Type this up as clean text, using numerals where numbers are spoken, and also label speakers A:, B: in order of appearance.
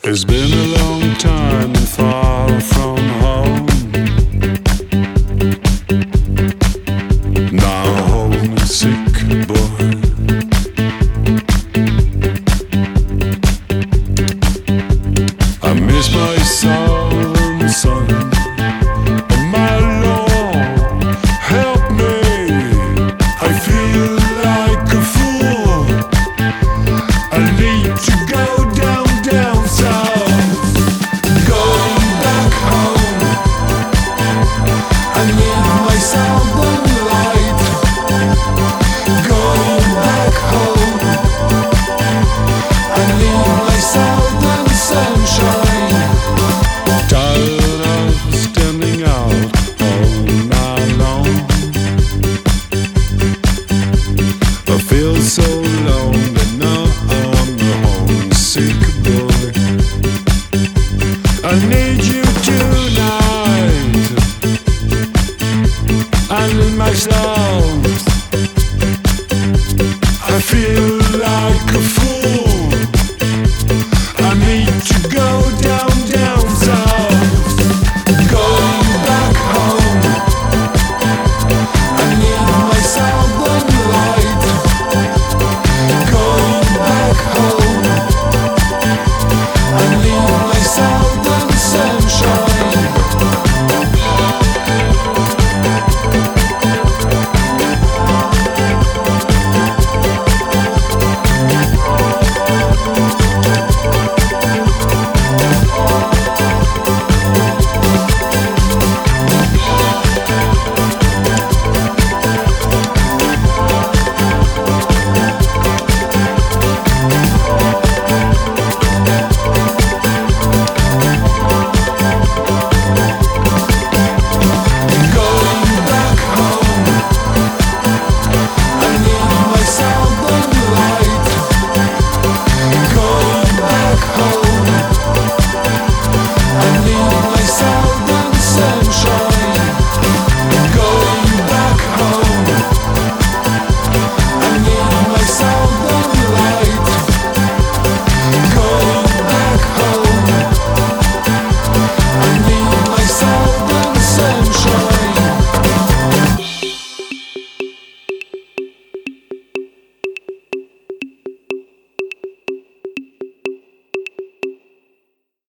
A: It's been a long time far from home. Now homesick boy. I miss my southern sun. Oh my Lord, help me. I feel like a fool. I need to go down south. Going back home. I need my southern light. Going back home. I need my southern sunshine. Tired of standing out all night long. I feel so lonely now. I'm a homesick boy. I need you tonight. I need myself. I feel like a fool.